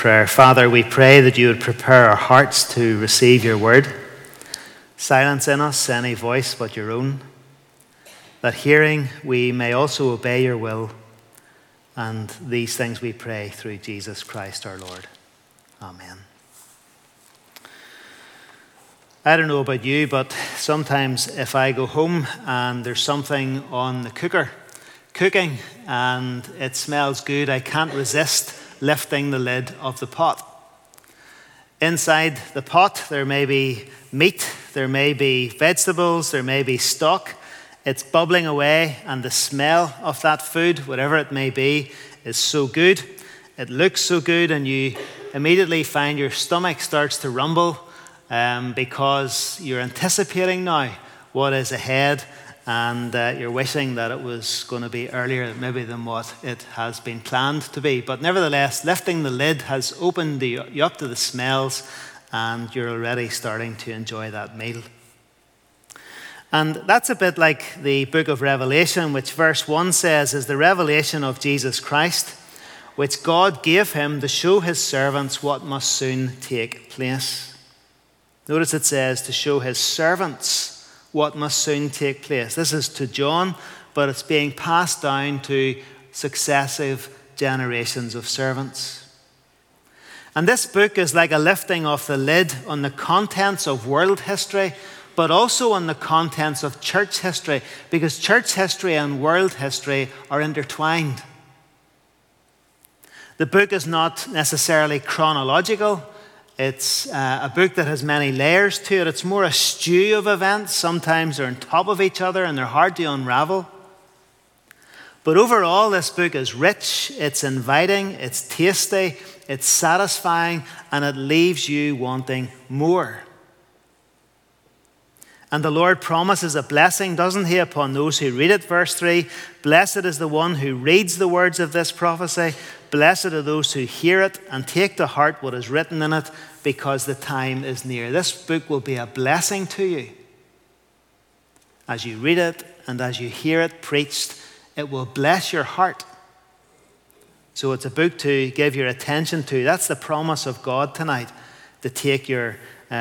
Prayer. Father, we pray that you would prepare our hearts to receive your word. Silence in us any voice but your own, that hearing we may also obey your will. And these things we pray through Jesus Christ our Lord. Amen. I don't know about you, but sometimes if I go home and there's something on the cooker cooking and it smells good, I can't resist lifting the lid of the pot. Inside the pot, there may be meat, there may be vegetables, there may be stock. It's bubbling away, and the smell of that food, whatever it may be, is so good. It looks so good, and you immediately find your stomach starts to rumble because you're anticipating now what is ahead, and you're wishing that it was going to be earlier maybe than what it has been planned to be. But nevertheless, lifting the lid has opened you up to the smells, and you're already starting to enjoy that meal. And that's a bit like the book of Revelation, which verse 1 says is the revelation of Jesus Christ, which God gave him to show his servants what must soon take place. Notice it says to show his servants what must soon take place. This is to John, but it's being passed down to successive generations of servants. And this book is like a lifting of the lid on the contents of world history, but also on the contents of church history, because church history and world history are intertwined. The book is not necessarily chronological. It's a book that has many layers to it. It's more a stew of events. Sometimes they're on top of each other and they're hard to unravel. But overall, this book is rich, it's inviting, it's tasty, it's satisfying, and it leaves you wanting more. And the Lord promises a blessing, doesn't he, upon those who read it. Verse 3, blessed is the one who reads the words of this prophecy. Blessed are those who hear it and take to heart what is written in it, because the time is near. This book will be a blessing to you. As you read it and as you hear it preached, it will bless your heart. So it's a book to give your attention to. That's the promise of God tonight, to take to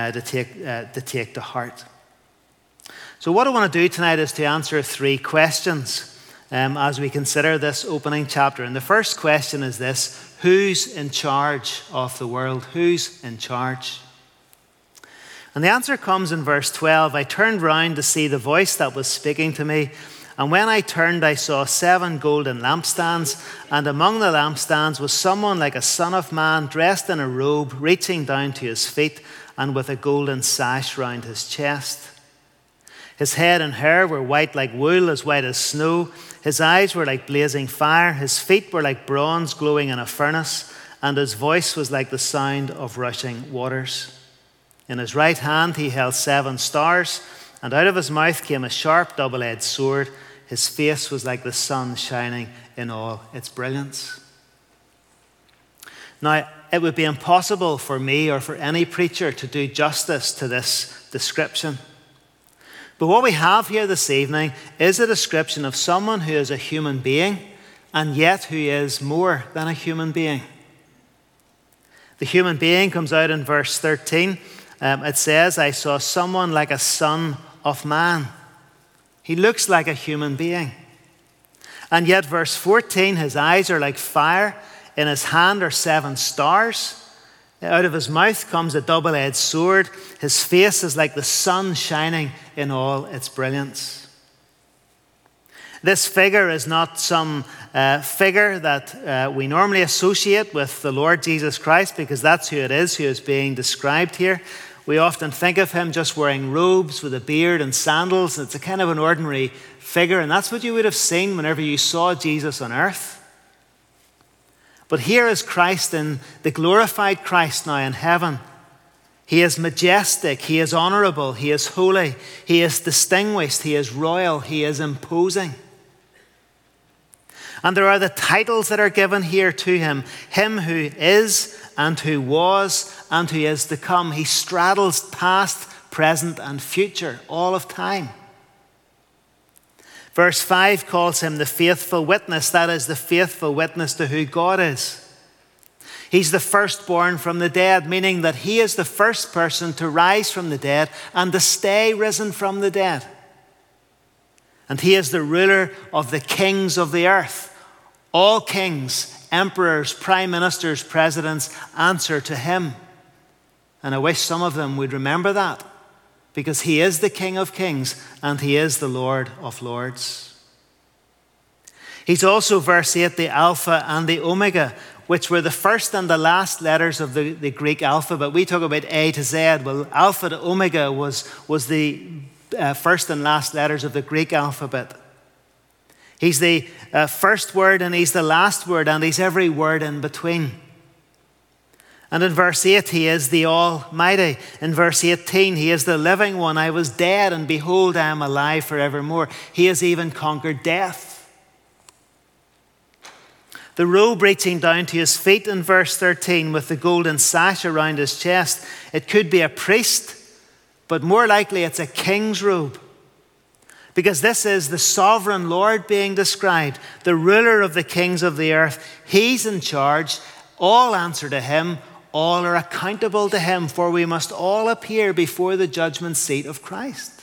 heart. So what I want to do tonight is to answer 3 questions as we consider this opening chapter. And the first question is this: who's in charge of the world? Who's in charge? And the answer comes in verse 12. I turned round to see the voice that was speaking to me. And when I turned, I saw 7 golden lampstands. And among the lampstands was someone like a son of man, dressed in a robe, reaching down to his feet, and with a golden sash round his chest. His head and hair were white like wool, as white as snow. His eyes were like blazing fire. His feet were like bronze glowing in a furnace. And his voice was like the sound of rushing waters. In his right hand he held 7 stars. And out of his mouth came a sharp double-edged sword. His face was like the sun shining in all its brilliance. Now, it would be impossible for me or for any preacher to do justice to this description. But what we have here this evening is a description of someone who is a human being, and yet who is more than a human being. The human being comes out in verse 13. It says, I saw someone like a son of man. He looks like a human being. And yet verse 14, his eyes are like fire. In his hand are 7 stars. Out of his mouth comes a double-edged sword. His face is like the sun shining in all its brilliance. This figure is not some figure that we normally associate with the Lord Jesus Christ, because that's who it is who is being described here. We often think of him just wearing robes with a beard and sandals. It's a kind of an ordinary figure, and that's what you would have seen whenever you saw Jesus on earth. But here is Christ, in the glorified Christ now in heaven. He is majestic, he is honorable, he is holy, he is distinguished, he is royal, he is imposing. And there are the titles that are given here to him. Him who is and who was and who is to come. He straddles past, present and future, all of time. Verse 5 calls him the faithful witness. That is the faithful witness to who God is. He's the firstborn from the dead, meaning that he is the first person to rise from the dead and to stay risen from the dead. And he is the ruler of the kings of the earth. All kings, emperors, prime ministers, presidents answer to him. And I wish some of them would remember that, because he is the King of kings and he is the Lord of lords. He's also, verse 8, the Alpha and the Omega, which were the first and the last letters of the Greek alphabet. We talk about A to Z. Well, Alpha to Omega was the first and last letters of the Greek alphabet. He's the first word and he's the last word and he's every word in between. And in verse 8, he is the Almighty. In verse 18, he is the living one. I was dead and behold, I am alive forevermore. He has even conquered death. The robe reaching down to his feet in verse 13 with the golden sash around his chest. It could be a priest, but more likely it's a king's robe. Because this is the sovereign Lord being described, the ruler of the kings of the earth. He's in charge. All answer to him. All are accountable to him, for we must all appear before the judgment seat of Christ.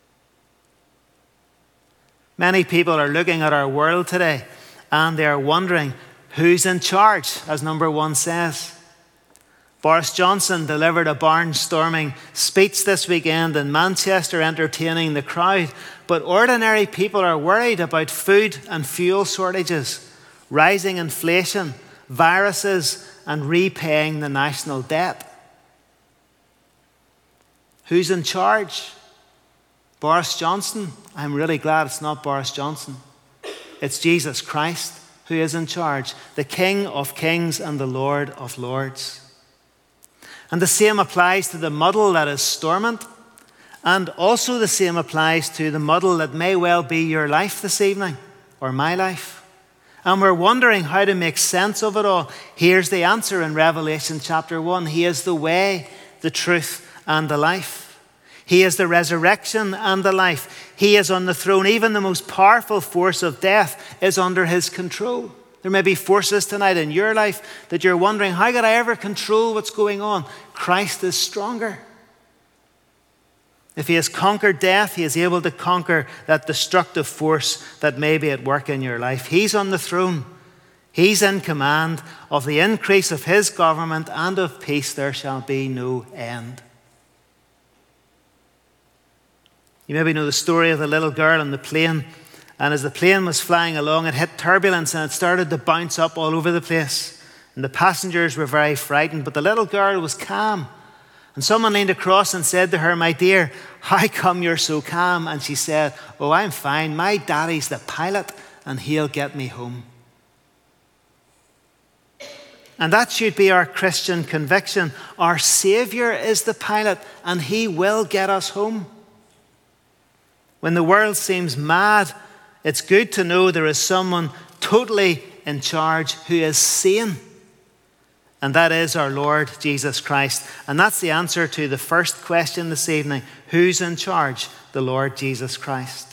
Many people are looking at our world today and they are wondering who's in charge, as number 1 says. Boris Johnson delivered a barnstorming speech this weekend in Manchester, entertaining the crowd. But ordinary people are worried about food and fuel shortages, rising inflation, viruses, and repaying the national debt. Who's in charge? Boris Johnson? I'm really glad it's not Boris Johnson. It's Jesus Christ who is in charge, the King of kings and the Lord of lords. And the same applies to the muddle that is Stormont, and also the same applies to the muddle that may well be your life this evening, or my life. And we're wondering how to make sense of it all. Here's the answer in Revelation chapter 1. He is the way, the truth, and the life. He is the resurrection and the life. He is on the throne. Even the most powerful force of death is under his control. There may be forces tonight in your life that you're wondering, how could I ever control what's going on? Christ is stronger. If he has conquered death, he is able to conquer that destructive force that may be at work in your life. He's on the throne. He's in command. Of the increase of his government and of peace there shall be no end. You maybe know the story of the little girl on the plane. And as the plane was flying along, it hit turbulence and it started to bounce up all over the place. And the passengers were very frightened, but the little girl was calm. And someone leaned across and said to her, "My dear, how come you're so calm?" And she said, "Oh, I'm fine. My daddy's the pilot and he'll get me home." And that should be our Christian conviction. Our Savior is the pilot and he will get us home. When the world seems mad, it's good to know there is someone totally in charge who is sane. And that is our Lord Jesus Christ. And that's the answer to the first question this evening. Who's in charge? The Lord Jesus Christ.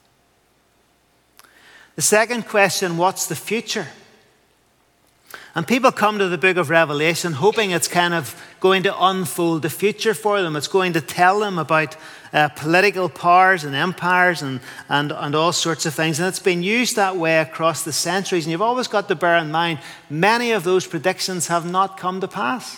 The second question, what's the future? And people come to the book of Revelation hoping it's kind of going to unfold the future for them. It's going to tell them about political powers and empires and all sorts of things. And it's been used that way across the centuries. And you've always got to bear in mind, many of those predictions have not come to pass.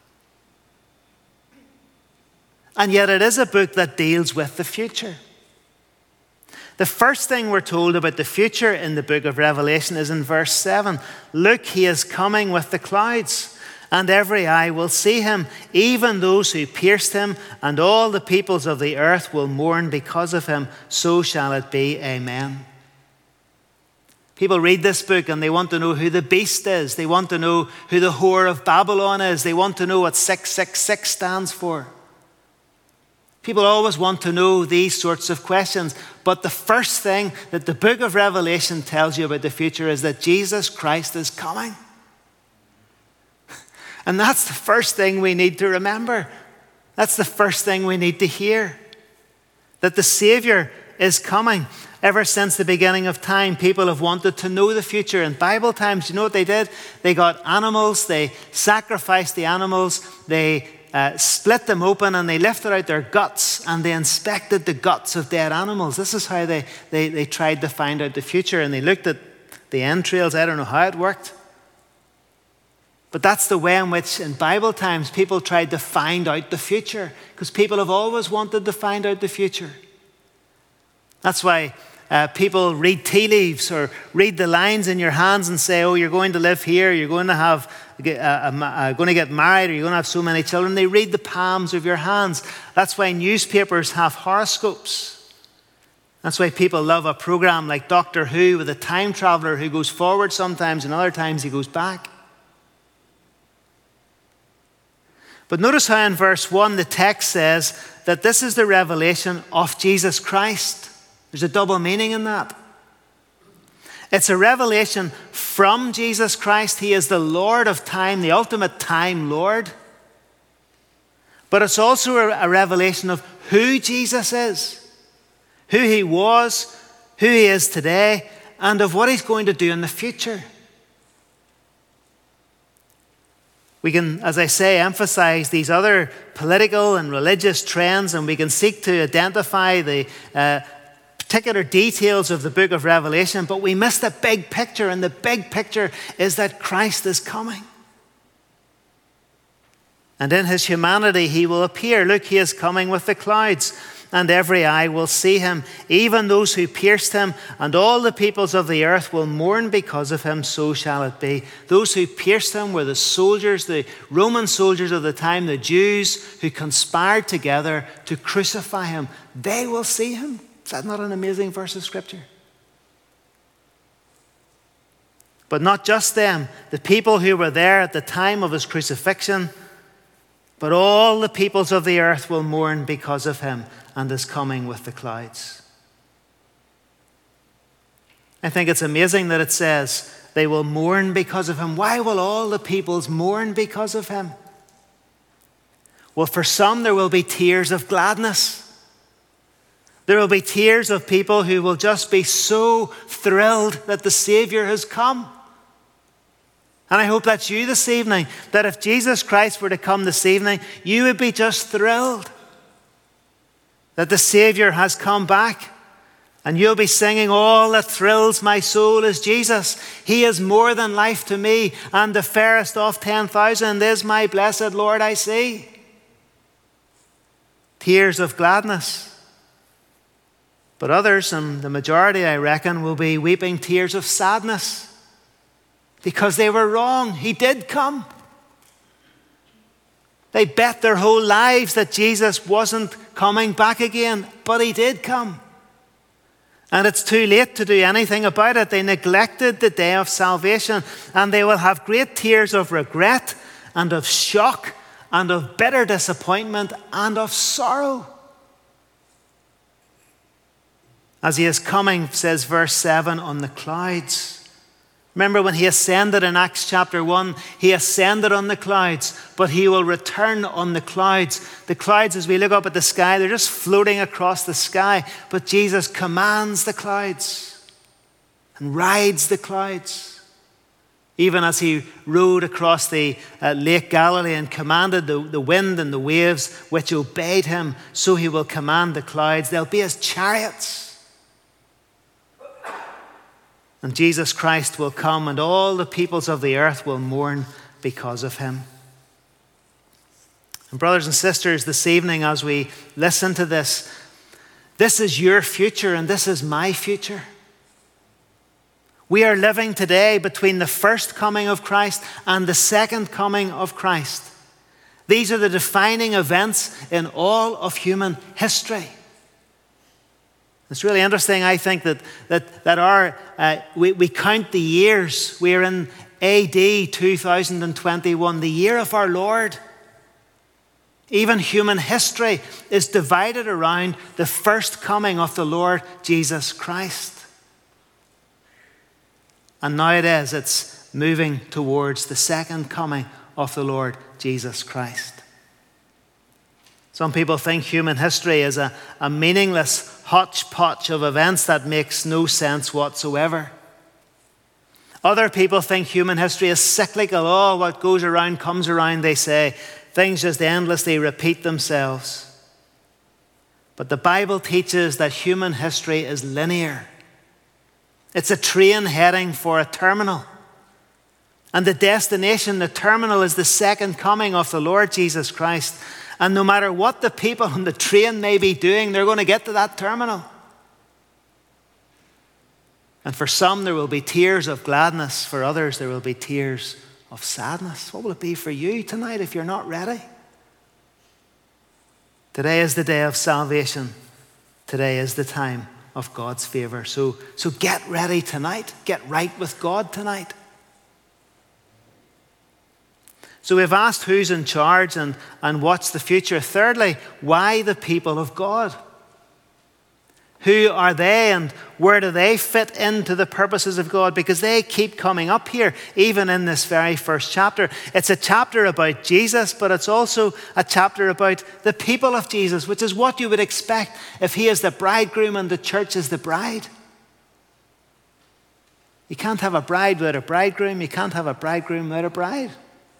And yet it is a book that deals with the future. The first thing we're told about the future in the book of Revelation is in verse 7. Look, he is coming with the clouds, and every eye will see him, even those who pierced him, and all the peoples of the earth will mourn because of him. So shall it be. Amen. People read this book and they want to know who the beast is. They want to know who the whore of Babylon is. They want to know what 666 stands for. People always want to know these sorts of questions. But the first thing that the book of Revelation tells you about the future is that Jesus Christ is coming. And that's the first thing we need to remember. That's the first thing we need to hear. That the Savior is coming. Ever since the beginning of time, people have wanted to know the future. In Bible times, you know what they did? They got animals, they sacrificed the animals, they split them open, and they lifted out their guts, and they inspected the guts of dead animals. This is how they tried to find out the future, and they looked at the entrails. I don't know how it worked. But that's the way in which, in Bible times, people tried to find out the future, because people have always wanted to find out the future. That's why people read tea leaves or read the lines in your hands and say, oh, you're going to live here, you're going to going to get married, or you're going to have so many children. They read the palms of your hands. That's why newspapers have horoscopes. That's why people love a program like Doctor Who, with a time traveler who goes forward sometimes and other times he goes back. But notice how in verse 1 the text says that this is the revelation of Jesus Christ. There's a double meaning in that. It's a revelation from Jesus Christ. He is the Lord of time, the ultimate time Lord. But it's also a revelation of who Jesus is, who he was, who he is today, and of what he's going to do in the future. We can, as I say, emphasize these other political and religious trends, and we can seek to identify the particular details of the book of Revelation, but we miss the big picture, and the big picture is that Christ is coming. And in his humanity he will appear. Look, he is coming with the clouds, and every eye will see him, even those who pierced him, and all the peoples of the earth will mourn because of him, so shall it be. Those who pierced him were the soldiers, the Roman soldiers of the time, the Jews who conspired together to crucify him. They will see him. Is that not an amazing verse of Scripture? But not just them, the people who were there at the time of his crucifixion, but all the peoples of the earth will mourn because of him and his coming with the clouds. I think it's amazing that it says they will mourn because of him. Why will all the peoples mourn because of him? Well, for some there will be tears of gladness. There will be tears of people who will just be so thrilled that the Savior has come. And I hope that's you this evening, that if Jesus Christ were to come this evening, you would be just thrilled that the Savior has come back. And you'll be singing, all that thrills my soul is Jesus. He is more than life to me, and the fairest of 10,000 is my blessed Lord I see. Tears of gladness. But others, and the majority I reckon, will be weeping tears of sadness. Because they were wrong. He did come. They bet their whole lives that Jesus wasn't coming back again, but he did come. And it's too late to do anything about it. They neglected the day of salvation, and they will have great tears of regret and of shock and of bitter disappointment and of sorrow. As he is coming, says verse 7, on the clouds. Remember when he ascended in Acts chapter 1, he ascended on the clouds, but he will return on the clouds. The clouds, as we look up at the sky, they're just floating across the sky. But Jesus commands the clouds and rides the clouds. Even as he rode across the Lake Galilee and commanded the wind and the waves, which obeyed him, so he will command the clouds. They'll be his chariots. And Jesus Christ will come, and all the peoples of the earth will mourn because of him. And brothers and sisters, this evening as we listen to this is your future and this is my future. We are living today between the first coming of Christ and the second coming of Christ. These are the defining events in all of human history. It's really interesting, I think, that we count the years. We're in AD 2021, the year of our Lord. Even human history is divided around the first coming of the Lord Jesus Christ. And nowadays it's moving towards the second coming of the Lord Jesus Christ. Some people think human history is a meaningless hodgepodge of events that makes no sense whatsoever. Other people think human history is cyclical. Oh, what goes around comes around, they say. Things just endlessly repeat themselves. But the Bible teaches that human history is linear. It's a train heading for a terminal. And the destination, the terminal, is the second coming of the Lord Jesus Christ. And no matter what the people on the train may be doing, they're going to get to that terminal. And for some, there will be tears of gladness. For others, there will be tears of sadness. What will it be for you tonight if you're not ready? Today is the day of salvation. Today is the time of God's favor. So get ready tonight. Get right with God tonight. So we've asked who's in charge and what's the future. Thirdly, why the people of God? Who are they and where do they fit into the purposes of God? Because they keep coming up here, even in this very first chapter. It's a chapter about Jesus, but it's also a chapter about the people of Jesus, which is what you would expect if he is the bridegroom and the church is the bride. You can't have a bride without a bridegroom. You can't have a bridegroom without a bride.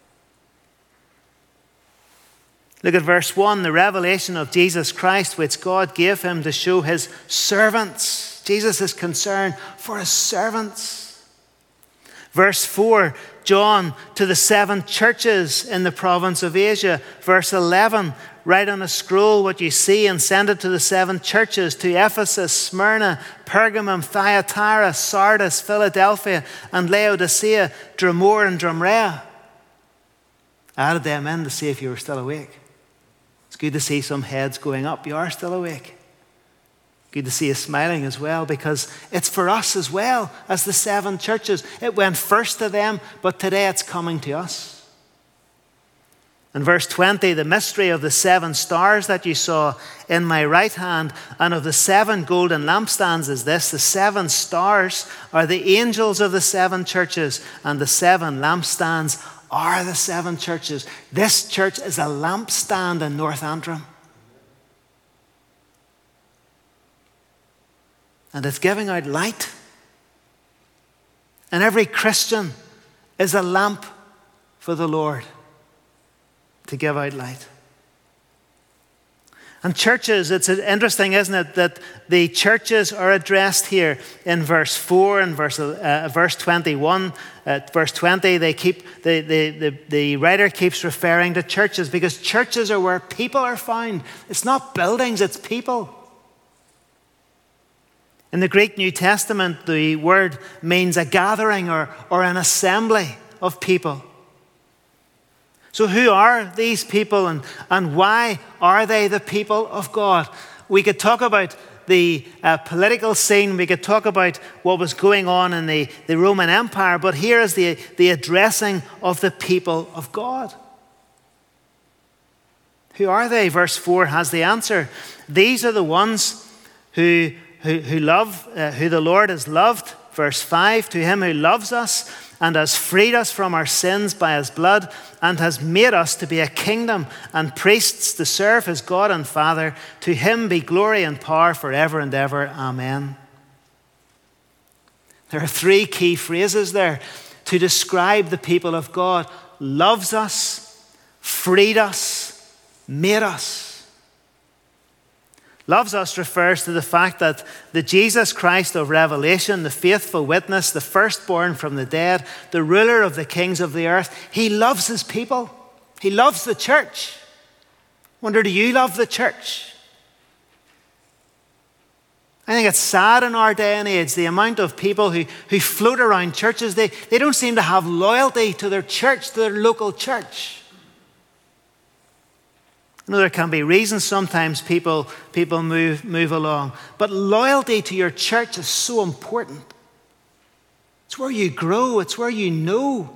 Look at verse 1, the revelation of Jesus Christ, which God gave him to show his servants. Jesus is concerned for his servants. Verse 4, John to the 7 churches in the province of Asia. Verse 11, write on a scroll what you see and send it to the 7 churches, to Ephesus, Smyrna, Pergamum, Thyatira, Sardis, Philadelphia, and Laodicea, Dromore and Dromrea. I added them in to see if you were still awake. It's good to see some heads going up. You are still awake. Good to see you smiling as well, because it's for us as well as the 7 churches. It went first to them, but today it's coming to us. In verse 20, the mystery of the 7 stars that you saw in my right hand and of the 7 golden lampstands is this. The 7 stars are the angels of the 7 churches, and the 7 lampstands are the 7 churches. This church is a lampstand in North Antrim. And it's giving out light. And every Christian is a lamp for the Lord to give out light. And churches, it's interesting, isn't it, that the churches are addressed here in verse 4 and verse 21. Verse 20, the writer keeps referring to churches because churches are where people are found. It's not buildings, it's people. In the Greek New Testament, the word means a gathering or an assembly of people. So who are these people and why are they the people of God? We could talk about the political scene. We could talk about what was going on in the Roman Empire. But here is the addressing of the people of God. Who are they? Verse 4 has the answer. These are the ones who love, who the Lord has loved. Verse 5, to him who loves us and has freed us from our sins by his blood and has made us to be a kingdom and priests to serve his God and Father. To him be glory and power forever and ever. Amen. There are 3 key phrases there to describe the people of God. Loves us, freed us, made us. Loves us refers to the fact that the Jesus Christ of Revelation, the faithful witness, the firstborn from the dead, the ruler of the kings of the earth, he loves his people. He loves the church. Wonder, do you love the church? I think it's sad in our day and age, the amount of people who float around churches. They don't seem to have loyalty to their church, to their local church. I know there can be reasons sometimes people move along. But loyalty to your church is so important. It's where you grow. It's where you know.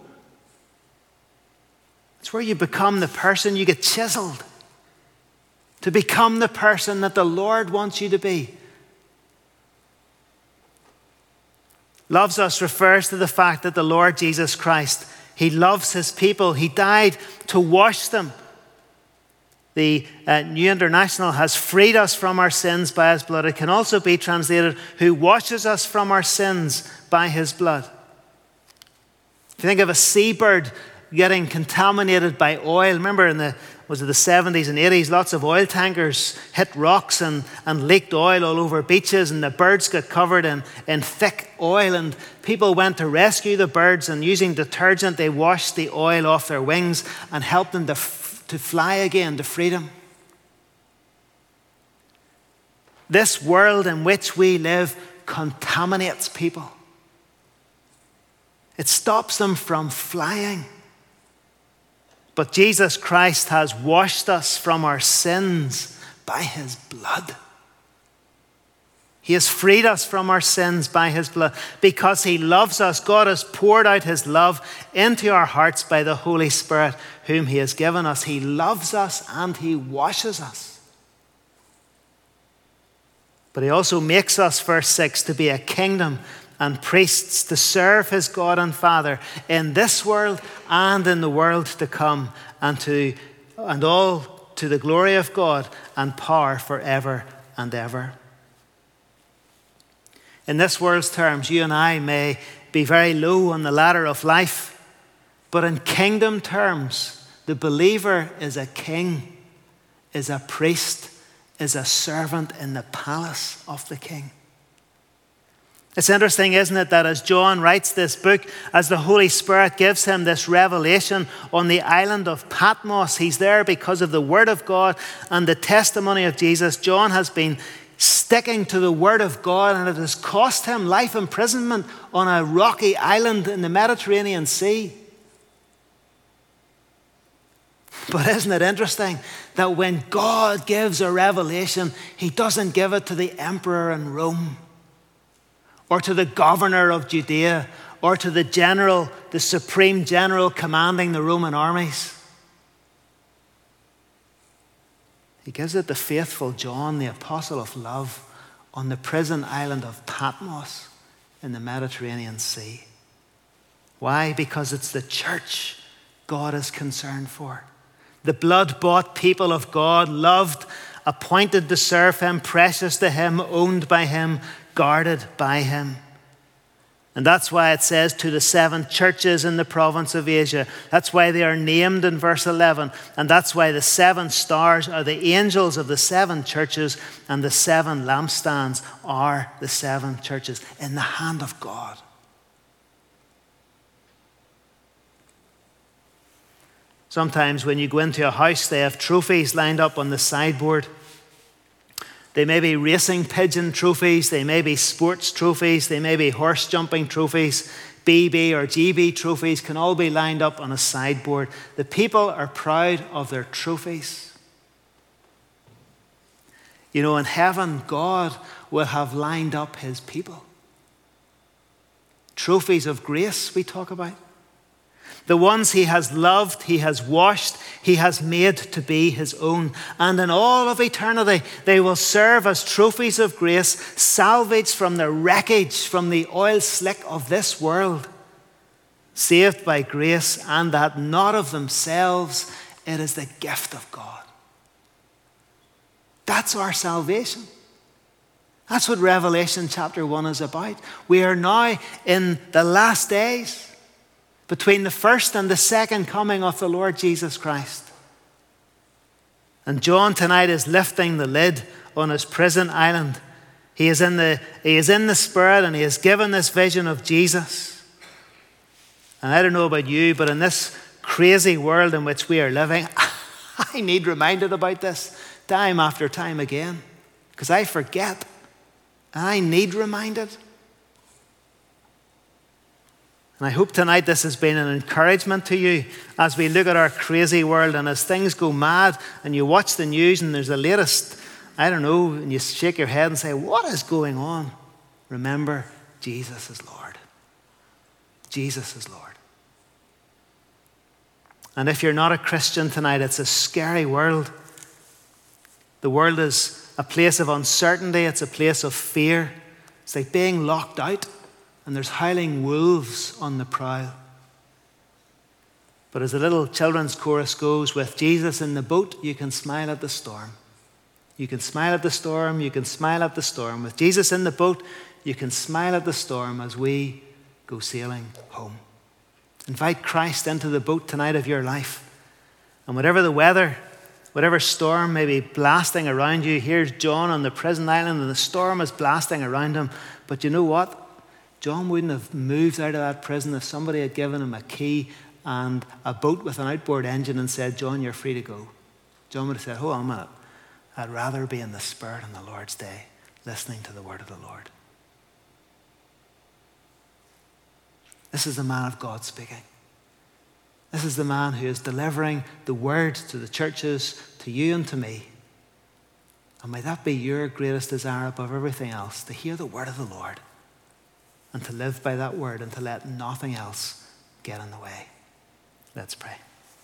It's where you become the person. You get chiseled to become the person that the Lord wants you to be. Loves us refers to the fact that the Lord Jesus Christ, he loves his people. He died to wash them The New International has freed us from our sins by his blood. It can also be translated, who washes us from our sins by his blood. If you think of a seabird getting contaminated by oil, remember in the 70s and 80s, lots of oil tankers hit rocks and leaked oil all over beaches, and the birds got covered in thick oil, and people went to rescue the birds, and using detergent they washed the oil off their wings and helped them to fly again to freedom. This world in which we live contaminates people. It stops them from flying. But Jesus Christ has washed us from our sins by his blood. He has freed us from our sins by his blood. Because he loves us, God has poured out his love into our hearts by the Holy Spirit whom he has given us. He loves us and he washes us. But he also makes us, verse 6, to be a kingdom and priests to serve his God and Father in this world and in the world to come, and all to the glory of God and power forever and ever. In this world's terms, you and I may be very low on the ladder of life, but in kingdom terms, the believer is a king, is a priest, is a servant in the palace of the king. It's interesting, isn't it, that as John writes this book, as the Holy Spirit gives him this revelation on the island of Patmos, he's there because of the Word of God and the testimony of Jesus. John has been sticking to the Word of God, and it has cost him life imprisonment on a rocky island in the Mediterranean Sea. But isn't it interesting that when God gives a revelation, he doesn't give it to the emperor in Rome, or to the governor of Judea, or to the supreme general commanding the Roman armies. He gives it to faithful John, the apostle of love, on the prison island of Patmos in the Mediterranean Sea. Why? Because it's the church God is concerned for. The blood-bought people of God, loved, appointed to serve him, precious to him, owned by him, guarded by him. And that's why it says to the 7 churches in the province of Asia. That's why they are named in verse 11. And that's why the 7 stars are the angels of the 7 churches, and the 7 lampstands are the 7 churches in the hand of God. Sometimes when you go into a house, they have trophies lined up on the sideboard. They may be racing pigeon trophies, they may be sports trophies, they may be horse jumping trophies, BB or GB trophies can all be lined up on a sideboard. The people are proud of their trophies. You know, in heaven, God will have lined up his people. Trophies of grace we talk about. The ones he has loved, he has washed, he has made to be his own. And in all of eternity, they will serve as trophies of grace, salvaged from the wreckage, from the oil slick of this world, saved by grace, and that not of themselves, it is the gift of God. That's our salvation. That's what Revelation chapter 1 is about. We are now in the last days, between the first and the second coming of the Lord Jesus Christ. And John tonight is lifting the lid on his prison island. He is in the Spirit, and he has given this vision of Jesus. And I don't know about you, but in this crazy world in which we are living, I need reminded about this time after time again, because I forget. And I need reminded. And I hope tonight this has been an encouragement to you as we look at our crazy world, and as things go mad and you watch the news and there's the latest, I don't know, and you shake your head and say, what is going on? Remember, Jesus is Lord. Jesus is Lord. And if you're not a Christian tonight, it's a scary world. The world is a place of uncertainty. It's a place of fear. It's like being locked out, and there's howling wolves on the prowl. But as the little children's chorus goes, with Jesus in the boat, you can smile at the storm. You can smile at the storm, you can smile at the storm. With Jesus in the boat, you can smile at the storm as we go sailing home. Invite Christ into the boat tonight of your life. And whatever the weather, whatever storm may be blasting around you, here's John on the prison island and the storm is blasting around him. But you know what? John wouldn't have moved out of that prison if somebody had given him a key and a boat with an outboard engine and said, John, you're free to go. John would have said, hold on a minute. I'd rather be in the Spirit on the Lord's day, listening to the word of the Lord. This is the man of God speaking. This is the man who is delivering the word to the churches, to you and to me. And may that be your greatest desire above everything else, to hear the word of the Lord and to live by that word and to let nothing else get in the way. Let's pray.